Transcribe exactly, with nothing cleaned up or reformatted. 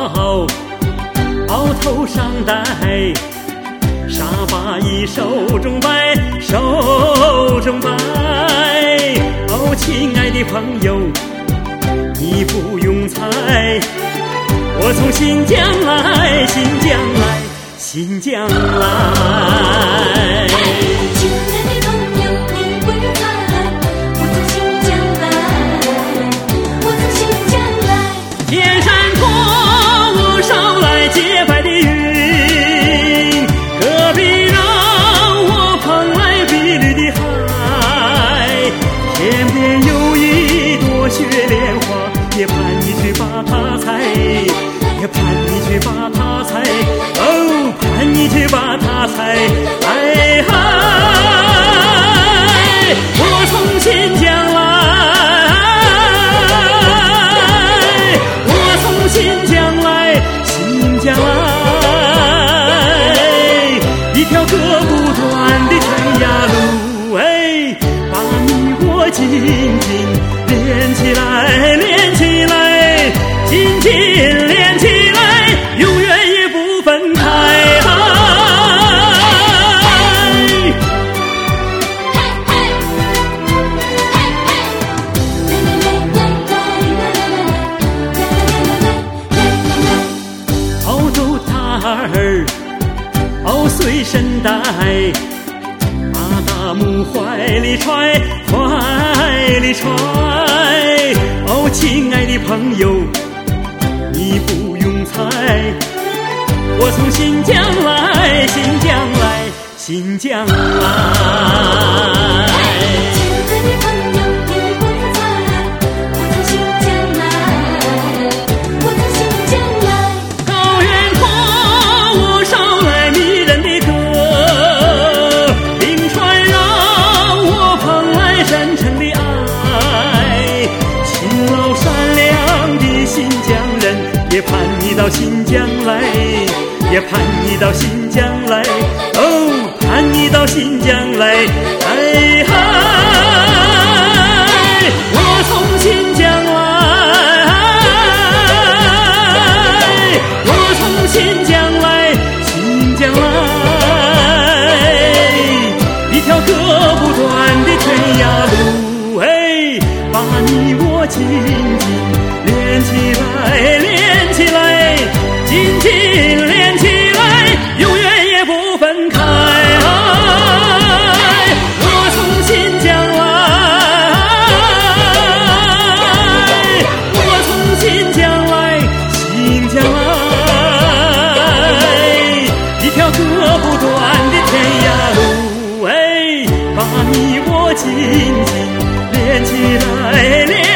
包，包头上戴沙发椅，手中摆，手中摆。哦，亲爱的朋友，你不用猜，我从新疆来，新疆来，新疆来。 亲爱的朋友，你不用猜，我从新疆来，我从新疆来。 天山托捎来洁白的云，戈壁让我捧来碧绿的海。天边有一朵雪莲花，也盼你去把它采，也盼你去把它采，哦，盼你去把它采。哎嗨，我从新疆来，我从新疆来，新疆来。一条割不断的天涯路，哎，把你我紧紧连起来，连起来，紧紧连起来，永远也不分开。澳洲塔儿，哦，随身带，把大木怀里揣，怀里揣。哦，亲爱的朋友，你不用猜，我从新疆来，新疆来，新疆来。 亲爱的朋友，你不用猜，我从新疆来，我从新疆来。 高原托我捎来迷人的歌，冰川让我捧来真诚的爱。勤劳善良的新疆人，也盼你到新疆来，也盼你到新疆来，哦，盼你到新疆来。哎嗨，我从新疆来，我从新疆来，新疆来。一条割不断的天涯路，哎，把你我紧紧连起来，连起来，紧紧连起来，永远也不分开。我从新疆来，我从新疆来，新疆来。一条割不断的天涯路，哎，把你我紧紧连起来，连